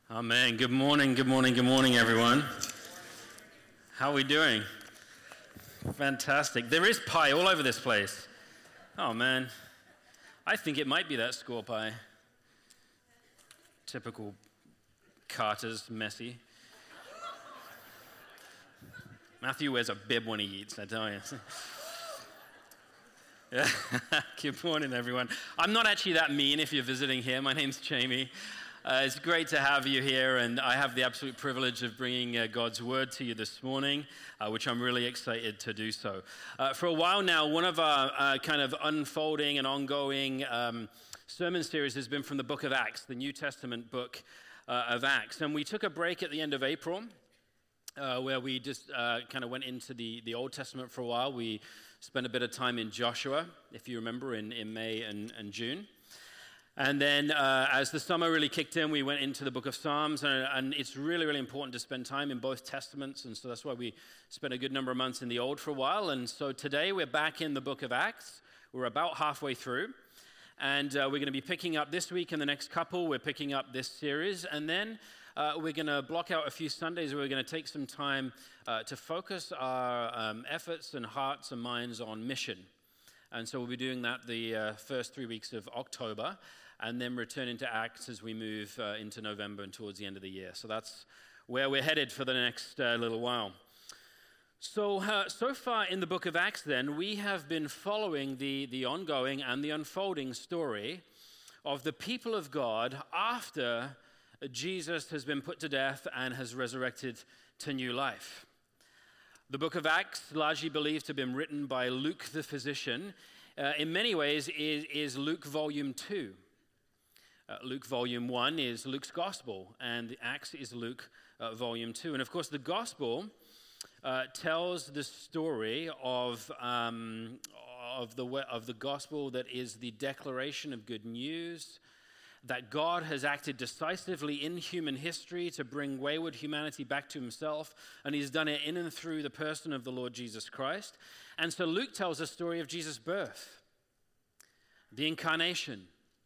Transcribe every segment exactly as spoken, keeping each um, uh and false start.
Amen. Good morning, good morning, good morning, everyone. How are we doing? Fantastic. There is pie all over this place. Oh, man. I think it might be that score pie. Typical Carter's messy. Matthew wears a bib when he eats, I tell you. Yeah. Good morning, everyone. I'm not actually that mean if you're visiting here. My name's Jamie. Uh, it's great to have you here, and I have the absolute privilege of bringing uh, God's Word to you this morning, uh, which I'm really excited to do so. Uh, for a while now, one of our uh, kind of unfolding and ongoing um, sermon series has been from the book of Acts, the New Testament book uh, of Acts. And we took a break at the end of April, uh, where we just uh, kind of went into the, the Old Testament for a while. We spent a bit of time in Joshua, if you remember, in, in May and, and June. And then uh, as the summer really kicked in, we went into the book of Psalms, and, and it's really, really important to spend time in both Testaments, and so that's why we spent a good number of months in the Old for a while. And so today we're back in the book of Acts. We're about halfway through, and uh, we're going to be picking up this week and the next couple. We're picking up this series, and then uh, we're going to block out a few Sundays where we're going to take some time uh, to focus our um, efforts and hearts and minds on mission. And so we'll be doing that the uh, first three weeks of October, and then return into Acts as we move uh, into November and towards the end of the year. So that's where we're headed for the next uh, little while. So, uh, so far in the book of Acts then, we have been following the, the ongoing and the unfolding story of the people of God after Jesus has been put to death and has resurrected to new life. The book of Acts, largely believed to have been written by Luke the physician, uh, in many ways is, is Luke volume two. Uh, Luke volume one is Luke's gospel, and the Acts is Luke uh, volume two. And of course, the gospel uh, tells the story of, um, of, the, of the gospel that is the declaration of good news, that God has acted decisively in human history to bring wayward humanity back to himself, and he's done it in and through the person of the Lord Jesus Christ. And so Luke tells the story of Jesus' birth, the incarnation,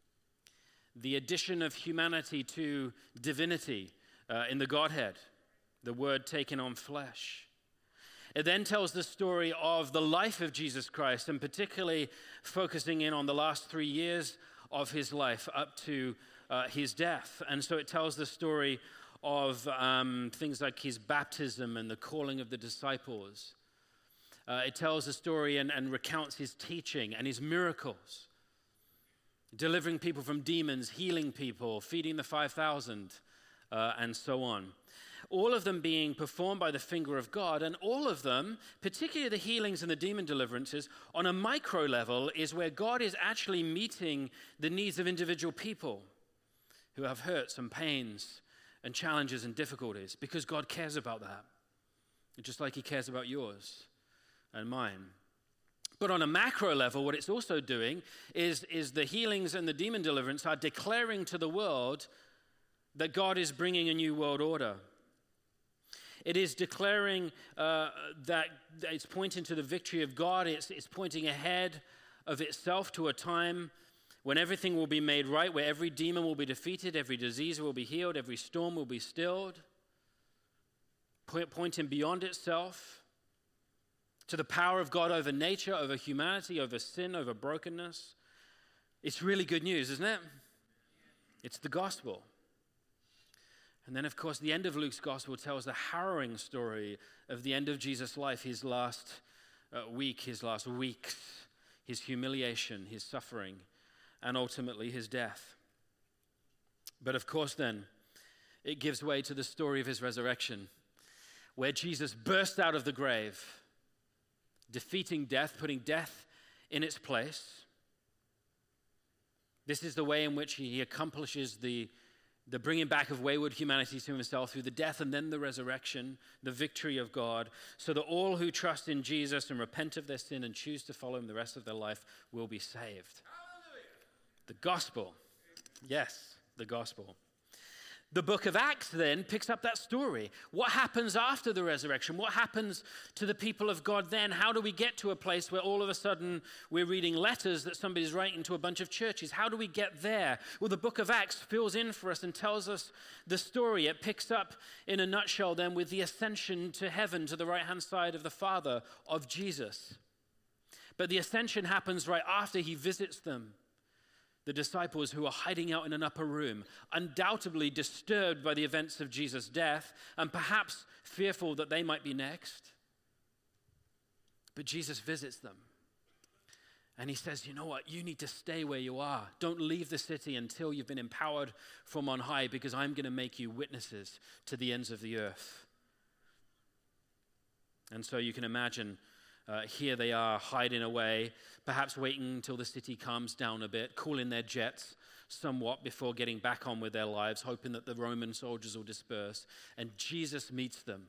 the addition of humanity to divinity uh, in the Godhead, the Word taken on flesh. It then tells the story of the life of Jesus Christ, and particularly focusing in on the last three years of his life up to uh, his death. And so it tells the story of um, things like his baptism and the calling of the disciples. Uh, it tells the story and, and recounts his teaching and his miracles, delivering people from demons, healing people, feeding the five thousand, uh, and so on. All of them being performed by the finger of God, and all of them, particularly the healings and the demon deliverances, on a micro level is where God is actually meeting the needs of individual people who have hurts and pains and challenges and difficulties, because God cares about that, just like he cares about yours and mine. But on a macro level, what it's also doing is, is the healings and the demon deliverance are declaring to the world that God is bringing a new world order. It is declaring uh, that it's pointing to the victory of God. It's, it's pointing ahead of itself to a time when everything will be made right, where every demon will be defeated, every disease will be healed, every storm will be stilled, point, pointing beyond itself to the power of God over nature, over humanity, over sin, over brokenness. It's really good news, isn't it? It's the gospel. And then, of course, the end of Luke's gospel tells the harrowing story of the end of Jesus' life, his last uh, week, his last weeks, his humiliation, his suffering, and ultimately his death. But of course, then, it gives way to the story of his resurrection, where Jesus burst out of the grave, defeating death, putting death in its place. This is the way in which he accomplishes the, the bringing back of wayward humanity to himself through the death and then the resurrection, the victory of God, so that all who trust in Jesus and repent of their sin and choose to follow him the rest of their life will be saved. Hallelujah. The gospel. Yes, the gospel. The book of Acts then picks up that story. What happens after the resurrection? What happens to the people of God then? How do we get to a place where all of a sudden we're reading letters that somebody's writing to a bunch of churches? How do we get there? Well, the book of Acts fills in for us and tells us the story. It picks up in a nutshell then with the ascension to heaven, to the right-hand side of the Father, of Jesus. But the ascension happens right after he visits them. The disciples who are hiding out in an upper room, undoubtedly disturbed by the events of Jesus' death, and perhaps fearful that they might be next. But Jesus visits them. And he says, you know what? You need to stay where you are. Don't leave the city until you've been empowered from on high, because I'm going to make you witnesses to the ends of the earth. And so you can imagine, Uh, here they are hiding away, perhaps waiting until the city calms down a bit, cooling their jets somewhat before getting back on with their lives, hoping that the Roman soldiers will disperse. And Jesus meets them,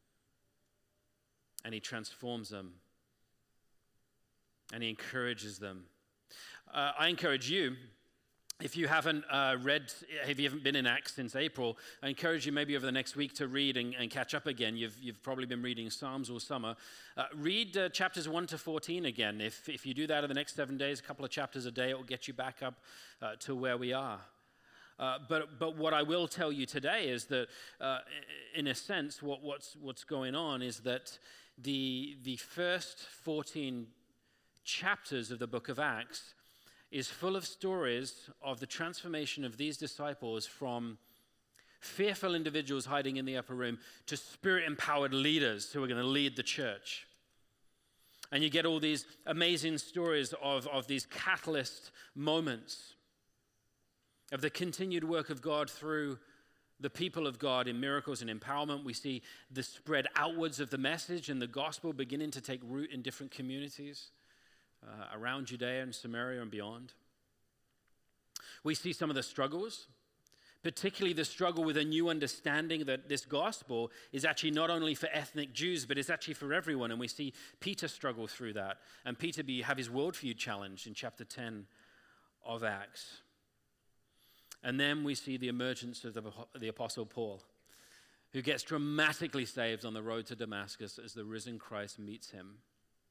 and he transforms them, and he encourages them. Uh, I encourage you, if you haven't uh, read, if you haven't been in Acts since April, I encourage you maybe over the next week to read and, and catch up again. You've, you've probably been reading Psalms all summer. Uh, read uh, chapters one to fourteen again. If, if you do that in the next seven days, a couple of chapters a day, it will get you back up uh, to where we are. Uh, but but what I will tell you today is that, uh, in a sense, what, what's what's going on is that the the first fourteen chapters of the book of Acts is full of stories of the transformation of these disciples from fearful individuals hiding in the upper room to spirit-empowered leaders who are going to lead the church. And you get all these amazing stories of, of these catalyst moments of the continued work of God through the people of God in miracles and empowerment. We see the spread outwards of the message and the gospel beginning to take root in different communities Uh, around Judea and Samaria and beyond. We see some of the struggles, particularly the struggle with a new understanding that this gospel is actually not only for ethnic Jews, but it's actually for everyone. And we see Peter struggle through that, and Peter be, have his worldview challenged in chapter ten of Acts. And then we see the emergence of the, the Apostle Paul, who gets dramatically saved on the road to Damascus as the risen Christ meets him.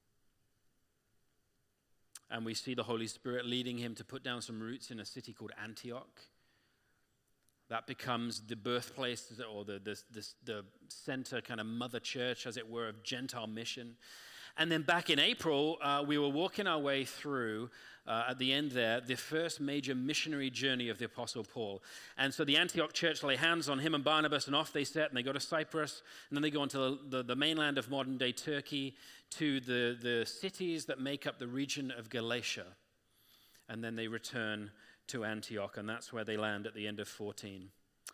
And we see the Holy Spirit leading him to put down some roots in a city called Antioch. That becomes the birthplace or the, the, the, the center, kind of mother church, as it were, of Gentile mission. And then back in April, uh, we were walking our way through, uh, at the end there, the first major missionary journey of the Apostle Paul. And so the Antioch church lay hands on him and Barnabas, and off they set, and they go to Cyprus, and then they go onto the, the, the mainland of modern-day Turkey to the, the cities that make up the region of Galatia. And then they return to Antioch, and that's where they land at the end of fourteen.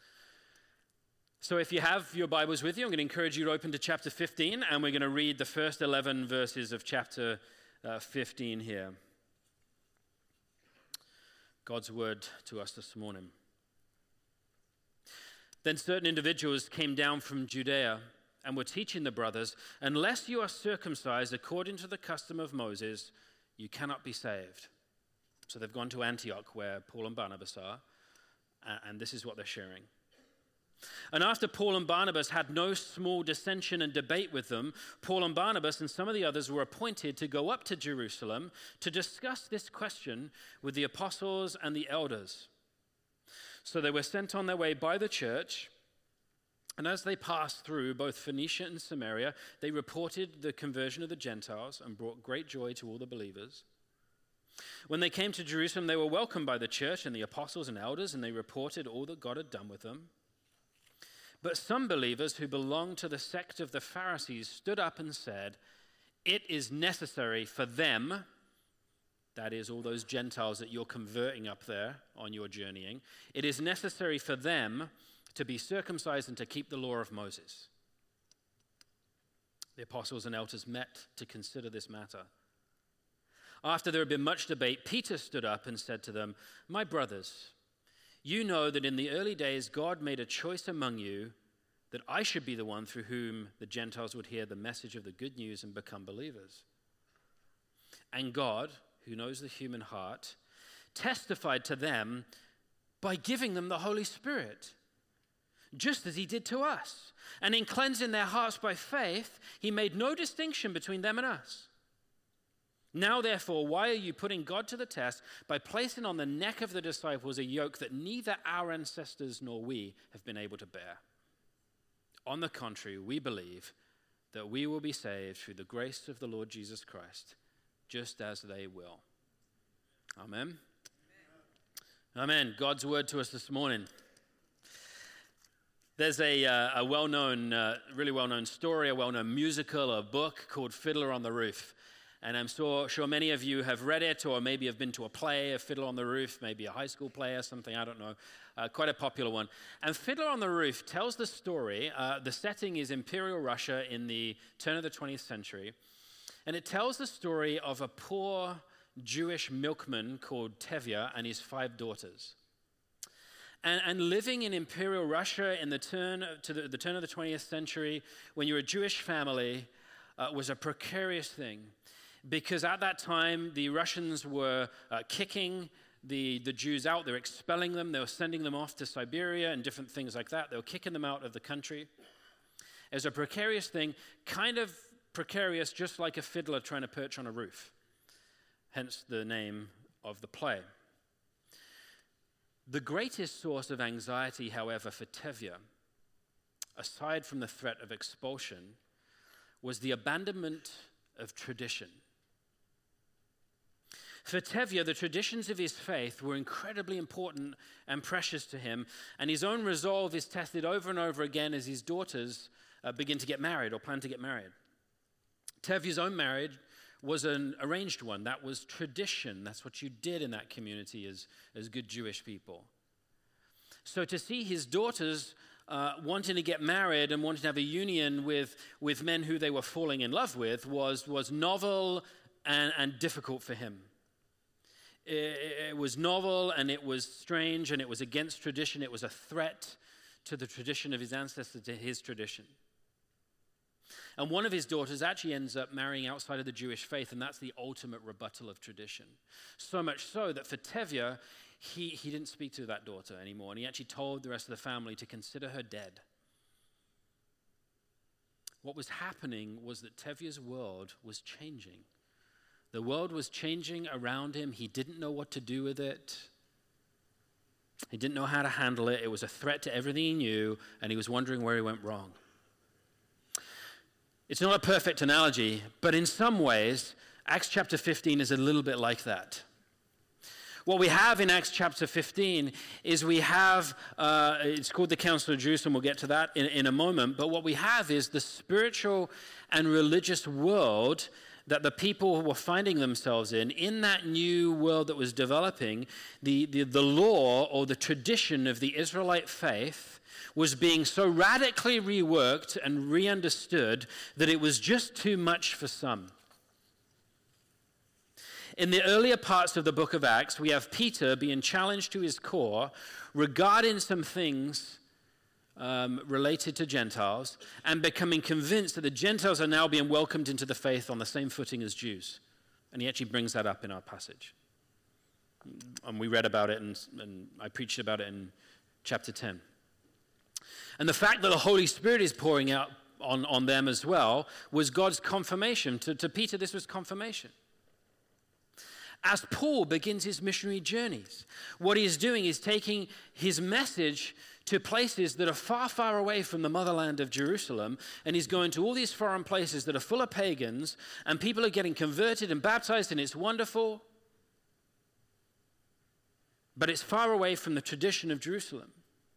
So if you have your Bibles with you, I'm going to encourage you to open to chapter fifteen, and we're going to read the first eleven verses of chapter uh, fifteen here. God's word to us this morning. Then certain individuals came down from Judea and were teaching the brothers, unless you are circumcised according to the custom of Moses, you cannot be saved. So they've gone to Antioch, where Paul and Barnabas are, and this is what they're sharing. And after Paul and Barnabas had no small dissension and debate with them, Paul and Barnabas and some of the others were appointed to go up to Jerusalem to discuss this question with the apostles and the elders. So they were sent on their way by the church, and as they passed through both Phoenicia and Samaria, they reported the conversion of the Gentiles and brought great joy to all the believers. When they came to Jerusalem, they were welcomed by the church and the apostles and elders, and they reported all that God had done with them. But some believers who belonged to the sect of the Pharisees stood up and said, "It is necessary for them," that is, all those Gentiles that you're converting up there on your journeying, "it is necessary for them to be circumcised and to keep the law of Moses." The apostles and elders met to consider this matter. After there had been much debate, Peter stood up and said to them, "My brothers, you know that in the early days God made a choice among you that I should be the one through whom the Gentiles would hear the message of the good news and become believers. And God, who knows the human heart, testified to them by giving them the Holy Spirit, just as he did to us. And in cleansing their hearts by faith, he made no distinction between them and us. Now, therefore, why are you putting God to the test by placing on the neck of the disciples a yoke that neither our ancestors nor we have been able to bear? On the contrary, we believe that we will be saved through the grace of the Lord Jesus Christ, just as they will. Amen. Amen. God's word to us this morning. There's a, uh, a well-known, uh, really well-known story, a well-known musical, a book called Fiddler on the Roof. And I'm so, sure many of you have read it or maybe have been to a play, a Fiddler on the Roof, maybe a high school play or something, I don't know. Uh, quite a popular one. And Fiddler on the Roof tells the story. Uh, the setting is Imperial Russia in the turn of the twentieth century. And it tells the story of a poor Jewish milkman called Tevye and his five daughters. And, and living in Imperial Russia in the turn to the, the turn of the twentieth century, when you're a Jewish family, uh, was a precarious thing. Because at that time, the Russians were uh, kicking the, the Jews out. They were expelling them. They were sending them off to Siberia and different things like that. They were kicking them out of the country. It was a precarious thing, kind of precarious, just like a fiddler trying to perch on a roof. Hence the name of the play. The greatest source of anxiety, however, for Tevye, aside from the threat of expulsion, was the abandonment of tradition. For Tevye, the traditions of his faith were incredibly important and precious to him, and his own resolve is tested over and over again as his daughters uh, begin to get married or plan to get married. Tevye's own marriage was an arranged one. That was tradition. That's what you did in that community as, as good Jewish people. So to see his daughters uh, wanting to get married and wanting to have a union with, with men who they were falling in love with was, was novel and, and difficult for him. It, it was novel and it was strange and it was against tradition. It was a threat to the tradition of his ancestors, to his tradition. And one of his daughters actually ends up marrying outside of the Jewish faith, and that's the ultimate rebuttal of tradition. So much so that for Tevye, he, he didn't speak to that daughter anymore, and he actually told the rest of the family to consider her dead. What was happening was that Tevye's world was changing. The world was changing around him. He didn't know what to do with it. He didn't know how to handle it. It was a threat to everything he knew, and he was wondering where he went wrong. It's not a perfect analogy, but in some ways, Acts chapter fifteen is a little bit like that. What we have in Acts chapter fifteen is we have, uh, it's called the Council of Jerusalem, we'll get to that in, in a moment, but what we have is the spiritual and religious world that the people were finding themselves in. In that new world that was developing, the, the, the law or the tradition of the Israelite faith was being so radically reworked and re-understood that it was just too much for some. In the earlier parts of the book of Acts, we have Peter being challenged to his core regarding some things um, related to Gentiles and becoming convinced that the Gentiles are now being welcomed into the faith on the same footing as Jews. And he actually brings that up in our passage. And we read about it, and, and I preached about it in chapter ten. And the fact that the Holy Spirit is pouring out on, on them as well was God's confirmation. To, to Peter, this was confirmation. As Paul begins his missionary journeys, what he is doing is taking his message to places that are far, far away from the motherland of Jerusalem, and he's going to all these foreign places that are full of pagans, and people are getting converted and baptized, and it's wonderful. But it's far away from the tradition of Jerusalem.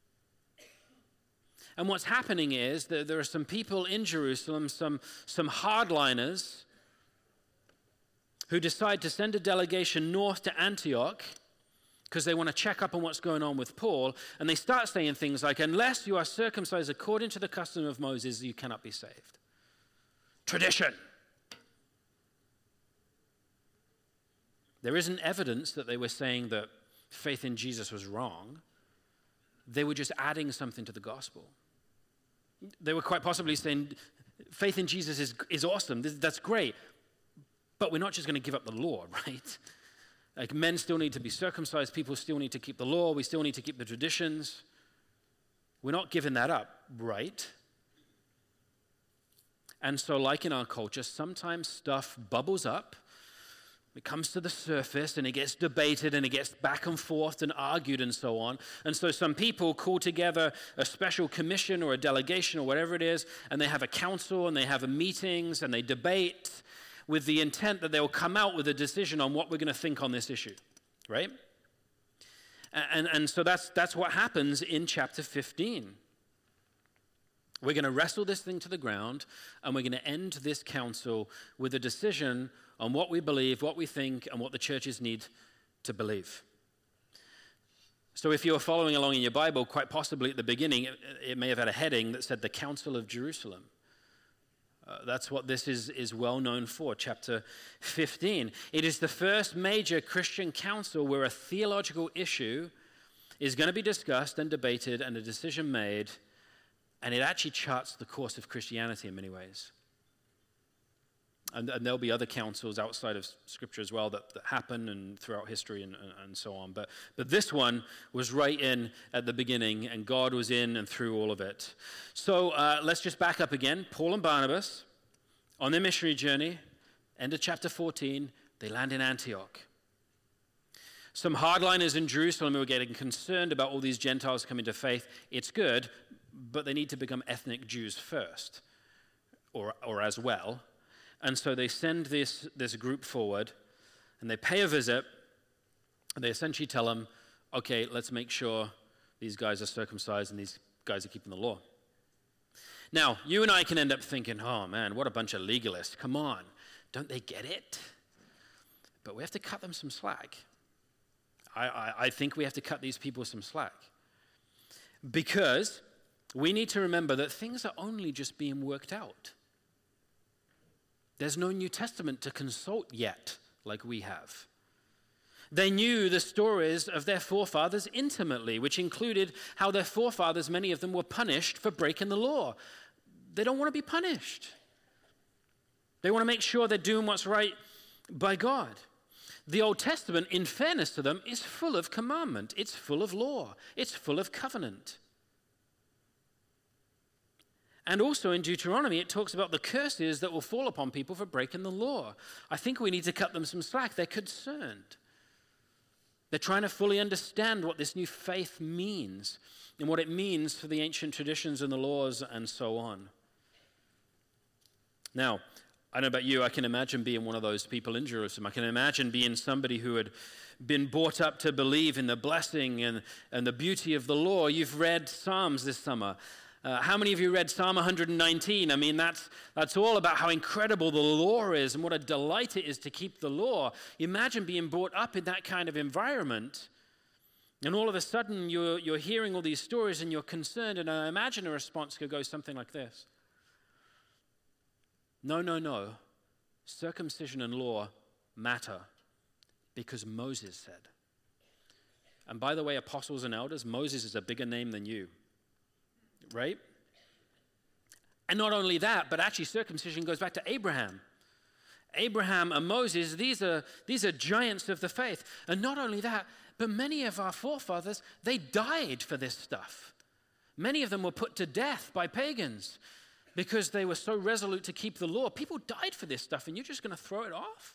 And what's happening is that there are some people in Jerusalem, some, some hardliners, who decide to send a delegation north to Antioch because they want to check up on what's going on with Paul. And they start saying things like, unless you are circumcised according to the custom of Moses, you cannot be saved. Tradition. There isn't evidence that they were saying that faith in Jesus was wrong. They were just adding something to the gospel. They were quite possibly saying, faith in Jesus is, is awesome, that's great, but we're not just going to give up the law, right? Like, men still need to be circumcised, people still need to keep the law, we still need to keep the traditions. We're not giving that up, right? And so like in our culture, sometimes stuff bubbles up, it comes to the surface and it gets debated and it gets back and forth and argued and so on. And so some people call together a special commission or a delegation or whatever it is, and they have a council and they have a meetings and they debate with the intent that they'll come out with a decision on what we're going to think on this issue, right? And, and so that's, that's what happens in chapter fifteen. We're going to wrestle this thing to the ground, and we're going to end this council with a decision on what we believe, what we think, and what the churches need to believe. So if you're following along in your Bible, quite possibly at the beginning, it, it may have had a heading that said the Council of Jerusalem. Uh, that's what this is, is well known for, chapter fifteen. It is the first major Christian council where a theological issue is going to be discussed and debated and a decision made. And it actually charts the course of Christianity in many ways. And, and there'll be other councils outside of Scripture as well that, that happen and throughout history and, and, and so on. But, but this one was right in at the beginning, and God was in and through all of it. So uh, let's just back up again. Paul and Barnabas, on their missionary journey, end of chapter fourteen, they land in Antioch. Some hardliners in Jerusalem who are getting concerned about all these Gentiles coming to faith. It's good, but they need to become ethnic Jews first, or, or as well. And so they send this, this group forward, and they pay a visit, and they essentially tell them, okay, let's make sure these guys are circumcised and these guys are keeping the law. Now, you and I can end up thinking, oh man, what a bunch of legalists. Come on, don't they get it? But we have to cut them some slack. I, I, I think we have to cut these people some slack. Because we need to remember that things are only just being worked out. There's no New Testament to consult yet, like we have. They knew the stories of their forefathers intimately, which included how their forefathers, many of them, were punished for breaking the law. They don't want to be punished. They want to make sure they're doing what's right by God. The Old Testament, in fairness to them, is full of commandment. It's full of law. It's full of covenant. And also in Deuteronomy, it talks about the curses that will fall upon people for breaking the law. I think we need to cut them some slack. They're concerned. They're trying to fully understand what this new faith means and what it means for the ancient traditions and the laws and so on. Now, I don't know about you, I can imagine being one of those people in Jerusalem. I can imagine being somebody who had been brought up to believe in the blessing and, and the beauty of the law. You've read Psalms this summer. Uh, how many of you read Psalm one nineteen? I mean, that's, that's all about how incredible the law is and what a delight it is to keep the law. Imagine being brought up in that kind of environment, and all of a sudden you're, you're hearing all these stories and you're concerned, and I imagine a response could go something like this. No, no, no. Circumcision and law matter because Moses said. And by the way, apostles and elders, Moses is a bigger name than you. Right? And not only that, but actually circumcision goes back to Abraham. Abraham and Moses, these are, these are giants of the faith. And not only that, but many of our forefathers, they died for this stuff. Many of them were put to death by pagans because they were so resolute to keep the law. People died for this stuff, and you're just going to throw it off?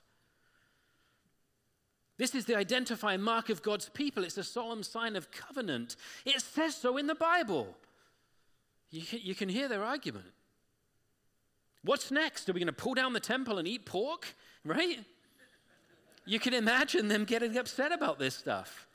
This is the identifying mark of God's people. It's a solemn sign of covenant. It says so in the Bible. You can, you can hear their argument. What's next? Are we going to pull down the temple and eat pork? Right? You can imagine them getting upset about this stuff.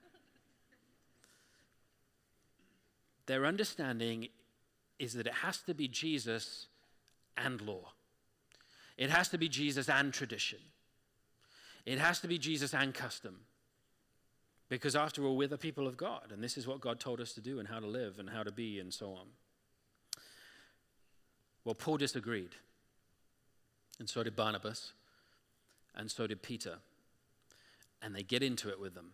Their understanding is that it has to be Jesus and law. It has to be Jesus and tradition. It has to be Jesus and custom. Because after all, we're the people of God, and this is what God told us to do and how to live and how to be and so on. Well, Paul disagreed, and so did Barnabas, and so did Peter, and they get into it with them.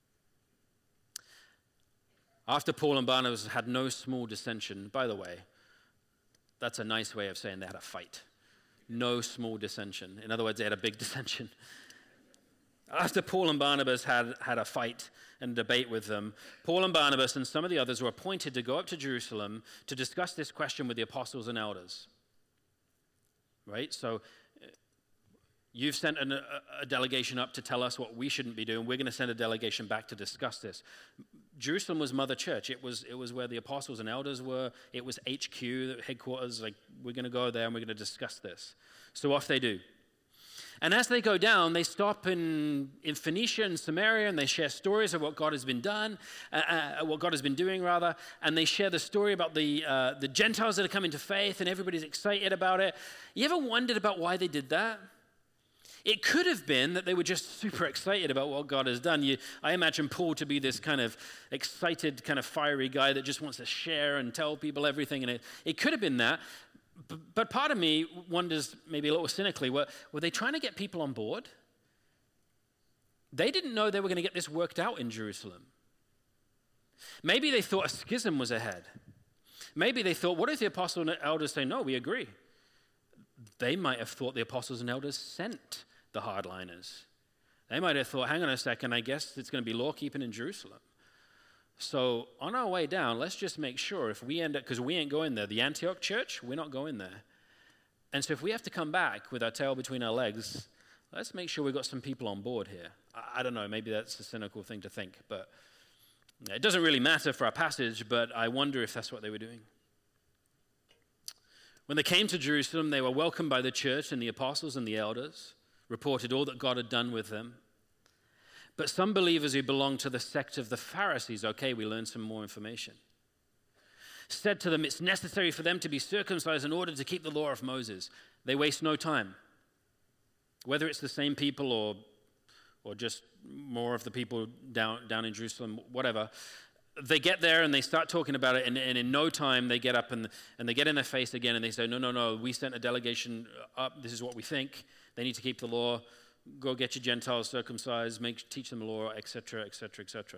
After Paul and Barnabas had no small dissension, by the way, that's a nice way of saying they had a fight. No small dissension. In other words, they had a big dissension. After Paul and Barnabas had, had a fight and debate with them, Paul and Barnabas and some of the others were appointed to go up to Jerusalem to discuss this question with the apostles and elders. Right? So you've sent an, a, a delegation up to tell us what we shouldn't be doing. We're going to send a delegation back to discuss this. Jerusalem was Mother Church. It was, it was where the apostles and elders were. It was H Q, headquarters. Like, we're going to go there and we're going to discuss this. So off they do. And as they go down, they stop in, in Phoenicia and Samaria, and they share stories of what God has been done, uh, uh, what God has been doing, rather. And they share the story about the uh, the Gentiles that are coming to faith, and everybody's excited about it. You ever wondered about why they did that? It could have been that they were just super excited about what God has done. You, I imagine Paul to be this kind of excited, kind of fiery guy that just wants to share and tell people everything. And it, it could have been that. But part of me wonders, maybe a little cynically, were, were they trying to get people on board? They didn't know they were going to get this worked out in Jerusalem. Maybe they thought a schism was ahead. Maybe they thought, what if the apostles and elders say, no, we agree? They might have thought the apostles and elders sent the hardliners. They might have thought, hang on a second, I guess it's going to be law-keeping in Jerusalem. So on our way down, let's just make sure if we end up, because we ain't going there, the Antioch church, we're not going there. And so if we have to come back with our tail between our legs, let's make sure we've got some people on board here. I, I don't know, maybe that's a cynical thing to think, but it doesn't really matter for our passage, but I wonder if that's what they were doing. When they came to Jerusalem, they were welcomed by the church and the apostles and the elders, reported all that God had done with them. But some believers who belonged to the sect of the Pharisees, okay, we learned some more information, said to them, it's necessary for them to be circumcised in order to keep the law of Moses. They waste no time. Whether it's the same people or, or just more of the people down, down in Jerusalem, whatever, they get there and they start talking about it, and, and in no time they get up and, and they get in their face again and they say, no, no, no, we sent a delegation up, this is what we think, they need to keep the law. Go get your Gentiles circumcised, make, teach them the law, et cetera, et cetera, et cetera.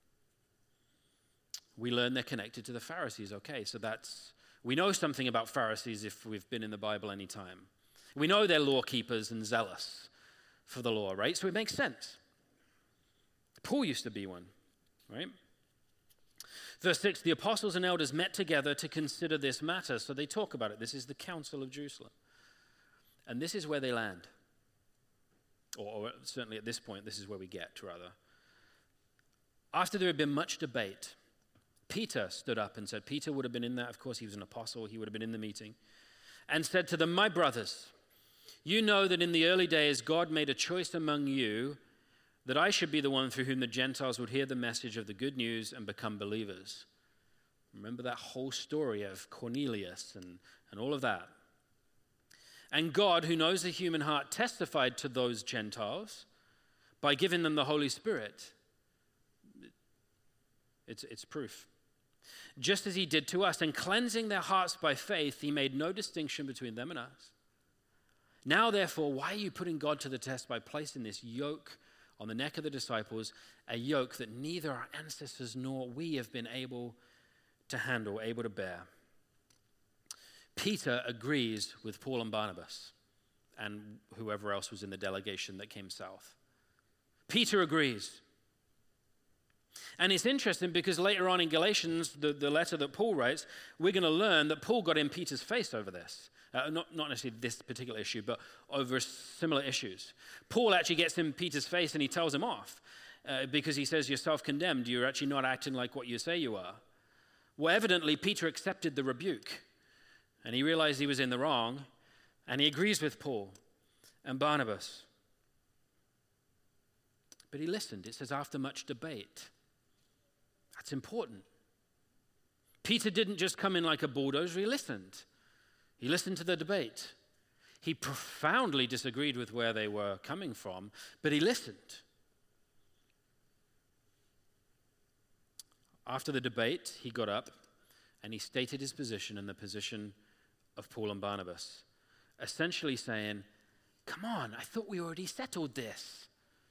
We learn they're connected to the Pharisees. Okay, so that's, we know something about Pharisees if we've been in the Bible any time. We know they're law keepers and zealous for the law, right? So it makes sense. Paul used to be one, right? Verse six, the apostles and elders met together to consider this matter. So they talk about it. This is the Council of Jerusalem. And this is where they land. Or, or certainly at this point, this is where we get, rather. After there had been much debate, Peter stood up and said, Peter would have been in that, of course, he was an apostle, he would have been in the meeting, and said to them, my brothers, you know that in the early days God made a choice among you that I should be the one through whom the Gentiles would hear the message of the good news and become believers. Remember that whole story of Cornelius and, and all of that. And God, who knows the human heart, testified to those Gentiles by giving them the Holy Spirit. It's, it's proof. Just as he did to us, and cleansing their hearts by faith, he made no distinction between them and us. Now, therefore, why are you putting God to the test by placing this yoke on the neck of the disciples, a yoke that neither our ancestors nor we have been able to handle, able to bear? Peter agrees with Paul and Barnabas and whoever else was in the delegation that came south. Peter agrees. And it's interesting because later on in Galatians, the, the letter that Paul writes, we're going to learn that Paul got in Peter's face over this. Uh, not, not necessarily this particular issue, but over similar issues. Paul actually gets in Peter's face and he tells him off uh, because he says, you're self-condemned. You're actually not acting like what you say you are. Well, evidently, Peter accepted the rebuke. And he realized he was in the wrong, and he agrees with Paul and Barnabas. But he listened. It says, after much debate. That's important. Peter didn't just come in like a bulldozer, he listened. He listened to the debate. He profoundly disagreed with where they were coming from, but he listened. After the debate, he got up and he stated his position and the position of Paul and Barnabas, essentially saying, come on, I thought we already settled this.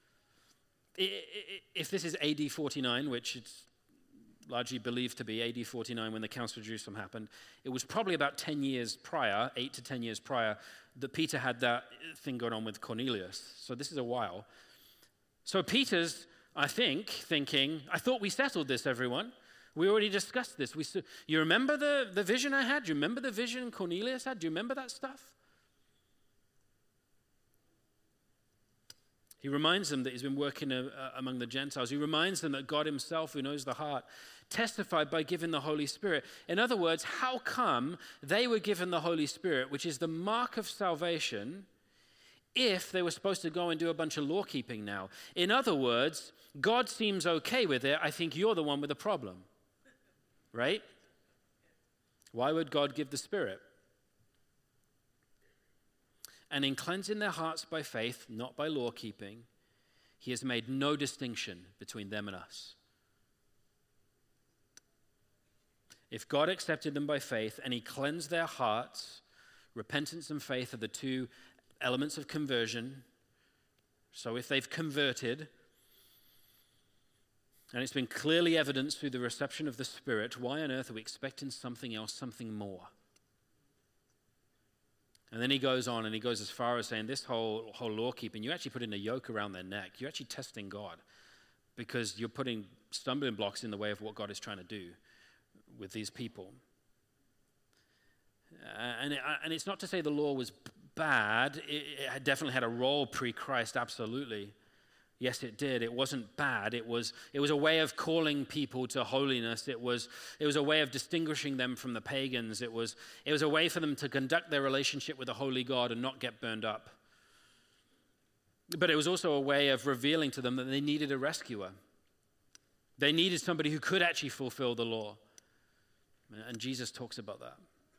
If this is A D forty-nine, which it's largely believed to be A D forty-nine when the Council of Jerusalem happened, it was probably about ten years prior, eight to ten years prior, that Peter had that thing going on with Cornelius. So this is a while. So Peter's, I think, thinking, I thought we settled this, everyone. We already discussed this. We, you remember the, the vision I had? Do you remember the vision Cornelius had? Do you remember that stuff? He reminds them that he's been working uh, among the Gentiles. He reminds them that God himself, who knows the heart, testified by giving the Holy Spirit. In other words, how come they were given the Holy Spirit, which is the mark of salvation, if they were supposed to go and do a bunch of law keeping now? In other words, God seems okay with it. I think you're the one with the problem. Right? Why would God give the Spirit? And in cleansing their hearts by faith, not by law keeping, he has made no distinction between them and us. If God accepted them by faith and he cleansed their hearts, repentance and faith are the two elements of conversion. So if they've converted, and it's been clearly evidenced through the reception of the Spirit, why on earth are we expecting something else, something more? And then he goes on and he goes as far as saying this whole, whole law keeping, you actually put in a yoke around their neck. You're actually testing God because you're putting stumbling blocks in the way of what God is trying to do with these people. Uh, and, it, and it's not to say the law was bad. It, it definitely had a role pre-Christ, absolutely. Yes, it did. It wasn't bad. It was, it was a way of calling people to holiness. It was, it was a way of distinguishing them from the pagans. It was, it was a way for them to conduct their relationship with a holy God and not get burned up. But it was also a way of revealing to them that they needed a rescuer. They needed somebody who could actually fulfill the law. And Jesus talks about that.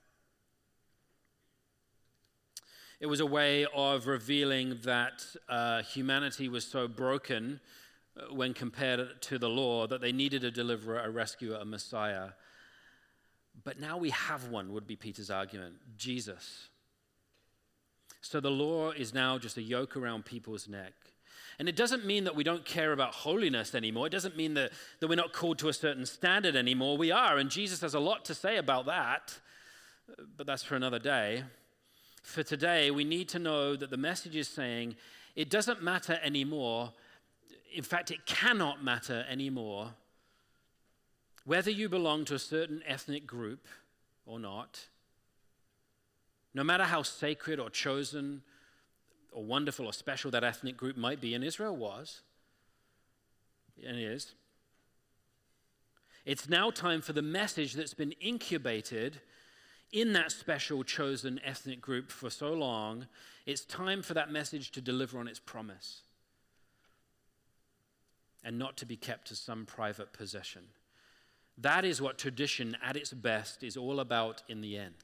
It was a way of revealing that uh, humanity was so broken uh, when compared to the law that they needed a deliverer, a rescuer, a Messiah. But now we have one, would be Peter's argument, Jesus. So the law is now just a yoke around people's neck. And it doesn't mean that we don't care about holiness anymore. It doesn't mean that, that we're not called to a certain standard anymore. We are, and Jesus has a lot to say about that, but that's for another day. For today, we need to know that the message is saying it doesn't matter anymore. In fact, it cannot matter anymore whether you belong to a certain ethnic group or not. No matter how sacred or chosen or wonderful or special that ethnic group might be, and Israel was, and is. It's now time for the message that's been incubated in that special chosen ethnic group for so long. It's time for that message to deliver on its promise and not to be kept as some private possession. That is what tradition at its best is all about in the end.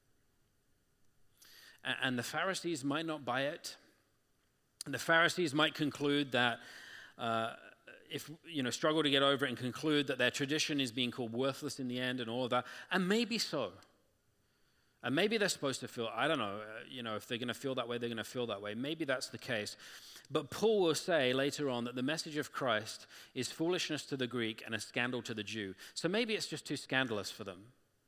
And the Pharisees might not buy it. The Pharisees might conclude that, uh, if, you know, struggle to get over it and conclude that their tradition is being called worthless in the end and all of that. And maybe so. And maybe they're supposed to feel, I don't know, uh, you know, if they're going to feel that way, they're going to feel that way. Maybe that's the case. But Paul will say later on that the message of Christ is foolishness to the Greek and a scandal to the Jew. So maybe it's just too scandalous for them.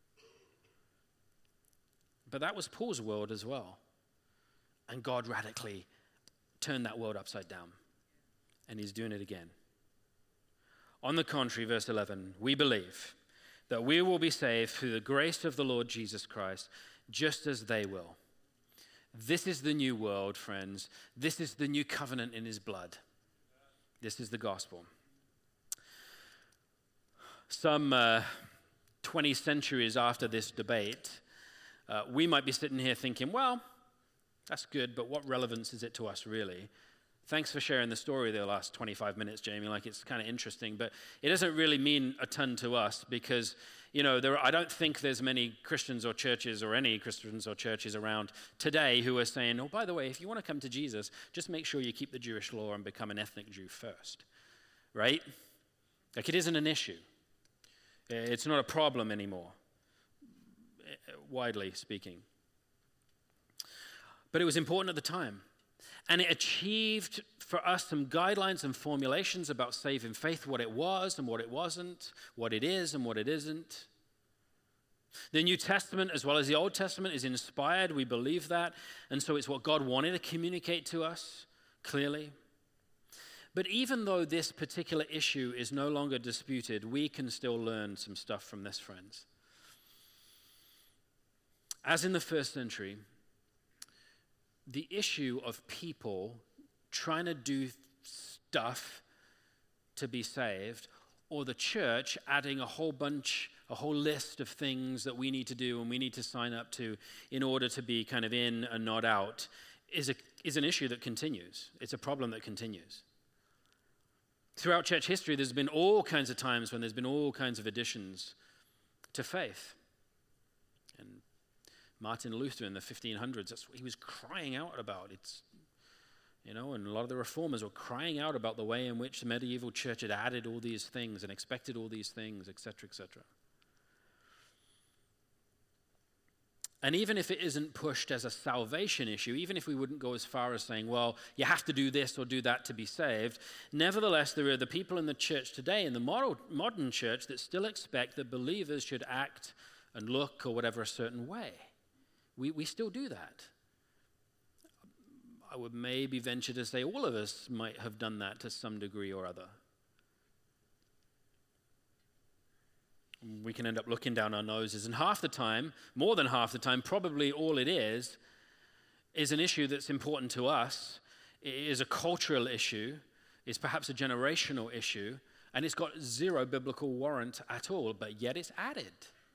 But that was Paul's world as well. And God radically turned that world upside down. And he's doing it again. On the contrary, verse eleven, we believe that we will be saved through the grace of the Lord Jesus Christ, just as they will. This is the new world, friends. This is the new covenant in his blood. This is the gospel. Some uh, twenty centuries after this debate, uh, we might be sitting here thinking, well, that's good, but what relevance is it to us, really? Thanks for sharing the story the last twenty-five minutes, Jamie. Like, it's kind of interesting, but it doesn't really mean a ton to us because, you know, there, I don't think there's many Christians or churches or any Christians or churches around today who are saying, oh, by the way, if you want to come to Jesus, just make sure you keep the Jewish law and become an ethnic Jew first, right? Like, it isn't an issue. It's not a problem anymore, widely speaking. But it was important at the time. And it achieved for us some guidelines and formulations about saving faith, what it was and what it wasn't, what it is and what it isn't. The New Testament, as well as the Old Testament, is inspired. We believe that. And so it's what God wanted to communicate to us clearly. But even though this particular issue is no longer disputed, we can still learn some stuff from this, friends. As in the first century, the issue of people trying to do stuff to be saved, or the church adding a whole bunch, a whole list of things that we need to do and we need to sign up to in order to be kind of in and not out, is a is an issue that continues. It's a problem that continues. Throughout church history, there's been all kinds of times when there's been all kinds of additions to faith. And Martin Luther in the fifteen hundreds, that's what he was crying out about. It's, you know, and a lot of the reformers were crying out about the way in which the medieval church had added all these things and expected all these things, et cetera, et cetera. And even if it isn't pushed as a salvation issue, even if we wouldn't go as far as saying, well, you have to do this or do that to be saved, nevertheless, there are the people in the church today, in the model, modern church, that still expect that believers should act and look or whatever a certain way. We, we still do that. I would maybe venture to say all of us might have done that to some degree or other. We can end up looking down our noses, and half the time, more than half the time, probably all it is, is an issue that's important to us. It is a cultural issue, it's perhaps a generational issue, and it's got zero biblical warrant at all, but yet it's added.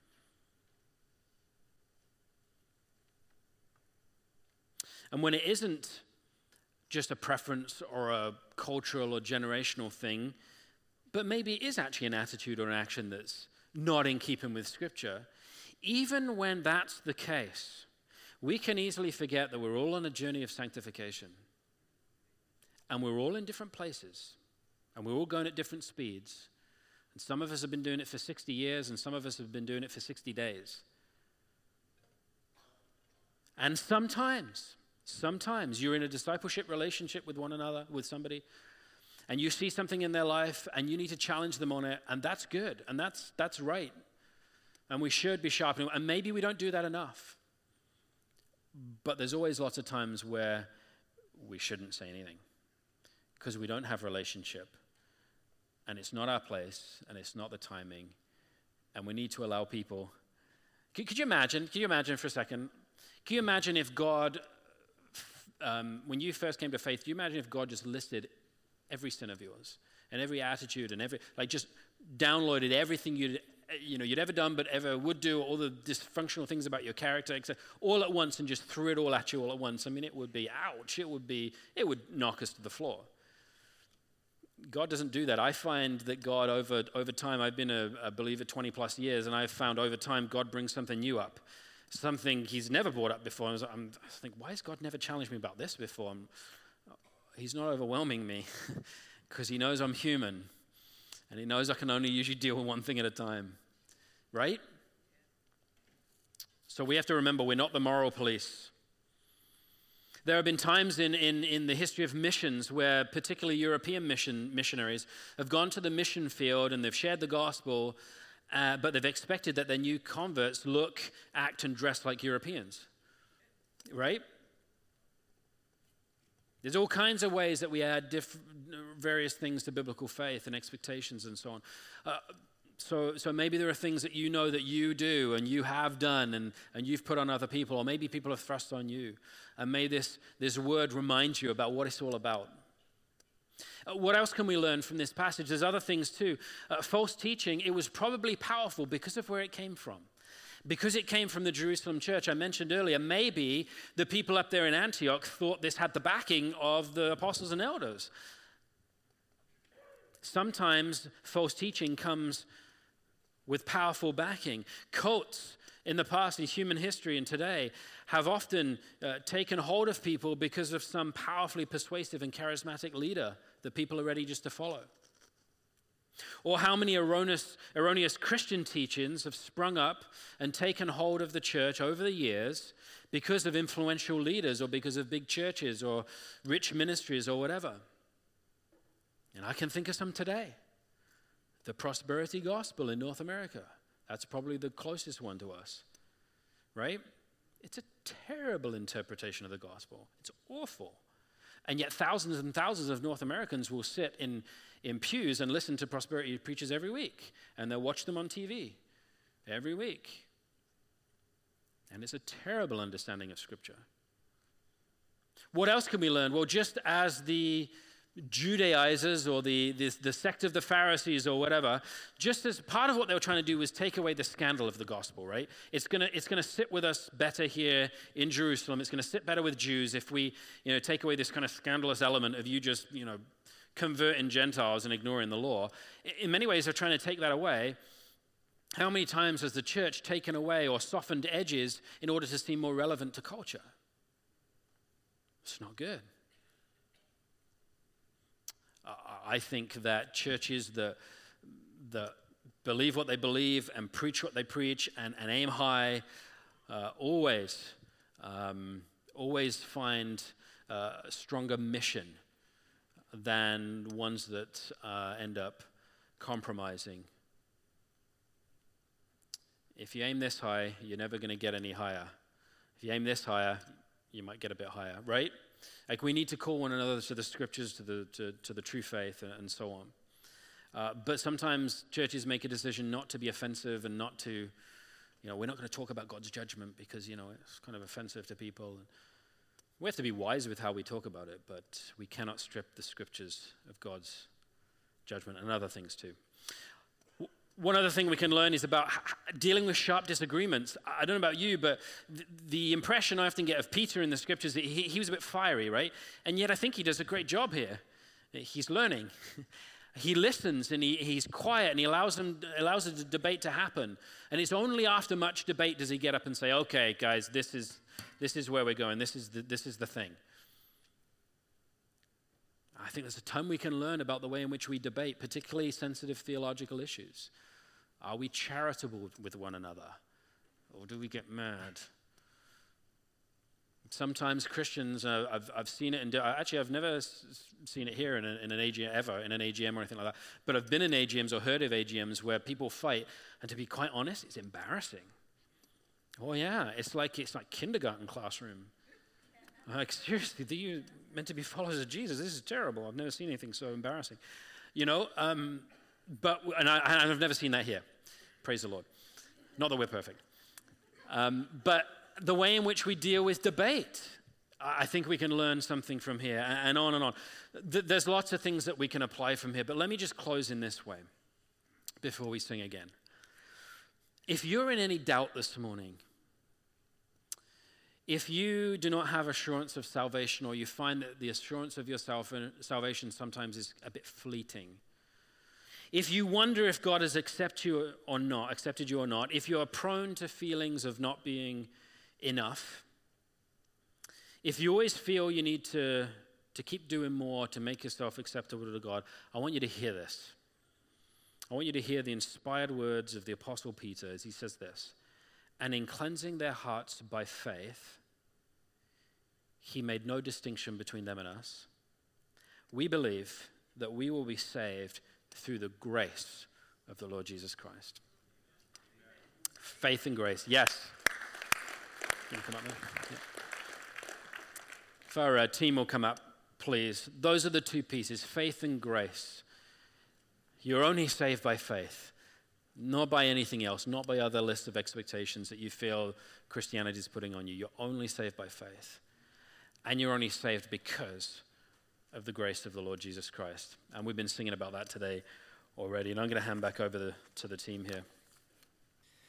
And when it isn't just a preference or a cultural or generational thing, but maybe it is actually an attitude or an action that's not in keeping with Scripture, even when that's the case, we can easily forget that we're all on a journey of sanctification. And we're all in different places. And we're all going at different speeds. And some of us have been doing it for sixty years, and some of us have been doing it for sixty days. And sometimes, sometimes you're in a discipleship relationship with one another, with somebody, and you see something in their life and you need to challenge them on it, and that's good, and that's that's right. And we should be sharpening, and maybe we don't do that enough. But there's always lots of times where we shouldn't say anything because we don't have relationship, and it's not our place, and it's not the timing, and we need to allow people. Could, could you imagine, could you imagine for a second, can you imagine if God, um, when you first came to faith, can you imagine if God just listed every sin of yours and every attitude and every, like just downloaded everything you'd, you know, you'd ever done but ever would do, all the dysfunctional things about your character, et cetera, all at once, and just threw it all at you all at once? I mean, it would be, ouch, it would be, it would knock us to the floor. God doesn't do that. I find that God, over over time, I've been a, a believer twenty plus years, and I've found over time God brings something new up, something he's never brought up before. I was, I'm, I think, why has God never challenged me about this before? I'm, He's not overwhelming me because he knows I'm human, and he knows I can only usually deal with one thing at a time, right? So we have to remember we're not the moral police. There have been times in, in, in the history of missions where particularly European mission missionaries have gone to the mission field and they've shared the gospel, uh, but they've expected that their new converts look, act, and dress like Europeans, right? There's all kinds of ways that we add diff- various things to biblical faith and expectations and so on. Uh, so, so maybe there are things that you know that you do and you have done and, and you've put on other people, or maybe people have thrust on you. And may this, this word remind you about what it's all about. Uh, what else can we learn from this passage? There's other things too. Uh, false teaching, it was probably powerful because of where it came from. Because it came from the Jerusalem church, I mentioned earlier, maybe the people up there in Antioch thought this had the backing of the apostles and elders. Sometimes false teaching comes with powerful backing. Cults in the past, in human history and today, have often uh, taken hold of people because of some powerfully persuasive and charismatic leader that people are ready just to follow. Or how many erroneous, erroneous Christian teachings have sprung up and taken hold of the church over the years because of influential leaders or because of big churches or rich ministries or whatever. And I can think of some today. The prosperity gospel in North America. That's probably the closest one to us, right? It's a terrible interpretation of the gospel. It's awful. And yet thousands and thousands of North Americans will sit in, in pews and listen to prosperity preachers every week. And they'll watch them on T V every week. And it's a terrible understanding of Scripture. What else can we learn? Well, just as the Judaizers or the, the, the sect of the Pharisees or whatever, just as part of what they were trying to do was take away the scandal of the gospel, right? It's going to it's going to sit with us better here in Jerusalem. It's going to sit better with Jews if we, you know, take away this kind of scandalous element of you just, you know, converting Gentiles and ignoring the law. In many ways, they're trying to take that away. How many times has the church taken away or softened edges in order to seem more relevant to culture? It's not good. I think that churches that, that believe what they believe and preach what they preach and, and aim high uh, always, um, always find uh, a stronger mission than ones that uh, end up compromising. If you aim this high, you're never going to get any higher. If you aim this higher, you might get a bit higher, right? Like we need to call one another to the scriptures, to the to, to the true faith, and, and so on. Uh, but sometimes churches make a decision not to be offensive and not to, you know, we're not going to talk about God's judgment because, you know, it's kind of offensive to people. We have to be wise with how we talk about it, but we cannot strip the scriptures of God's judgment and other things too. One other thing we can learn is about dealing with sharp disagreements. I don't know about you, but th- the impression I often get of Peter in the scriptures, that he, he was a bit fiery, right? And yet I think he does a great job here. He's learning. He listens and he, he's quiet and he allows them allows the debate to happen. And it's only after much debate does he get up and say, "Okay, guys, this is this is where we're going. This is the, this is the thing." I think there's a ton we can learn about the way in which we debate, particularly sensitive theological issues. Are we charitable with one another? Or do we get mad? Sometimes Christians, uh, I've, I've seen it, and actually I've never s- seen it here in, a, in an A G M, ever, in an A G M or anything like that, but I've been in A G Ms or heard of A G Ms where people fight, and to be quite honest, it's embarrassing. Oh yeah, it's like it's like kindergarten classroom. Like, seriously, are you meant to be followers of Jesus? This is terrible. I've never seen anything so embarrassing. You know, um, but, and, I, and I've never seen that here. Praise the Lord. Not that we're perfect. Um, but the way in which we deal with debate, I think we can learn something from here, and on and on. There's lots of things that we can apply from here, but let me just close in this way before we sing again. If you're in any doubt this morning, if you do not have assurance of salvation, or you find that the assurance of your salvation sometimes is a bit fleeting, if you wonder if God has accepted you or not, accepted you or not, if you are prone to feelings of not being enough, if you always feel you need to, to keep doing more to make yourself acceptable to God, I want you to hear this. I want you to hear the inspired words of the Apostle Peter as he says this. And in cleansing their hearts by faith, he made no distinction between them and us. We believe that we will be saved through the grace of the Lord Jesus Christ. Faith and grace, yes. Can you come up there? Yeah. If our uh, team will come up, please. Those are the two pieces, faith and grace. You're only saved by faith, not by anything else, not by other lists of expectations that you feel Christianity is putting on you. You're only saved by faith. And you're only saved because of the grace of the Lord Jesus Christ. And we've been singing about that today already. And I'm going to hand back over the, to the team here.